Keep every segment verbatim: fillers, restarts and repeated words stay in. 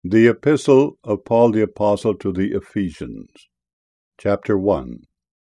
The Epistle of Paul the Apostle to the Ephesians, Chapter one.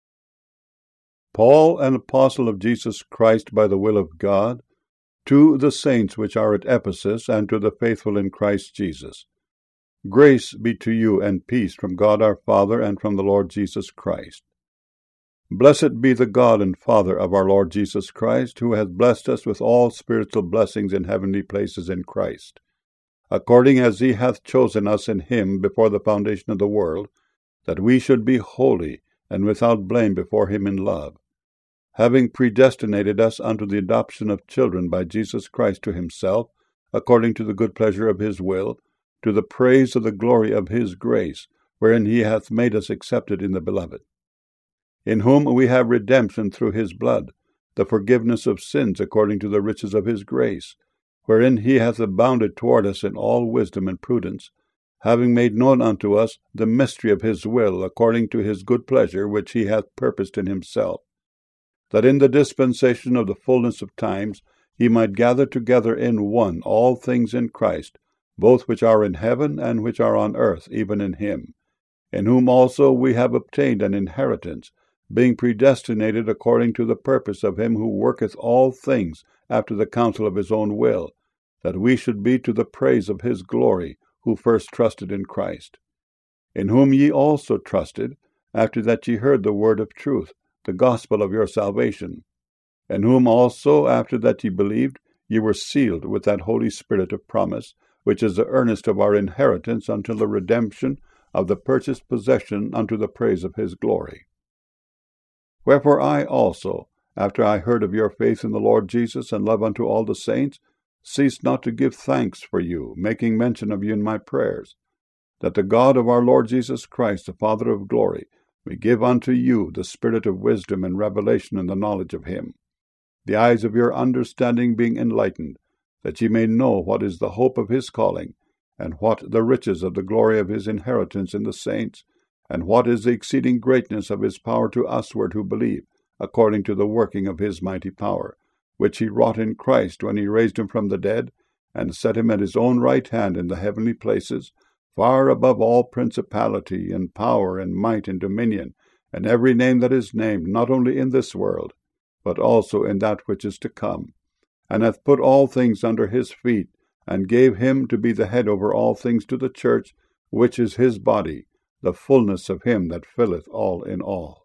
Paul, an apostle of Jesus Christ by the will of God, to the saints which are at Ephesus, and to the faithful in Christ Jesus. Grace be to you and peace from God our Father and from the Lord Jesus Christ. Blessed be the God and Father of our Lord Jesus Christ, who hath blessed us with all spiritual blessings in heavenly places in Christ, according as he hath chosen us in him before the foundation of the world, that we should be holy and without blame before him in love, having predestinated us unto the adoption of children by Jesus Christ to himself, according to the good pleasure of his will, to the praise of the glory of his grace, wherein he hath made us accepted in the Beloved, in whom we have redemption through his blood, the forgiveness of sins according to the riches of his grace, wherein he hath abounded toward us in all wisdom and prudence, having made known unto us the mystery of his will, according to his good pleasure, which he hath purposed in himself, that in the dispensation of the fullness of times he might gather together in one all things in Christ, both which are in heaven and which are on earth, even in him, in whom also we have obtained an inheritance, being predestinated according to the purpose of him who worketh all things after the counsel of his own will, that we should be to the praise of his glory, who first trusted in Christ, in whom ye also trusted, after that ye heard the word of truth, the gospel of your salvation, in whom also, after that ye believed, ye were sealed with that Holy Spirit of promise, which is the earnest of our inheritance until the redemption of the purchased possession unto the praise of his glory. Wherefore I also, after I heard of your faith in the Lord Jesus and love unto all the saints, ceased not to give thanks for you, making mention of you in my prayers, that the God of our Lord Jesus Christ, the Father of glory, may give unto you the spirit of wisdom and revelation in the knowledge of him, the eyes of your understanding being enlightened, that ye may know what is the hope of his calling, and what the riches of the glory of his inheritance in the saints, and what is the exceeding greatness of his power to usward who believe, according to the working of his mighty power, which he wrought in Christ when he raised him from the dead, and set him at his own right hand in the heavenly places, far above all principality, and power, and might, and dominion, and every name that is named, not only in this world, but also in that which is to come, and hath put all things under his feet, and gave him to be the head over all things to the church, which is his body, the fullness of him that filleth all in all.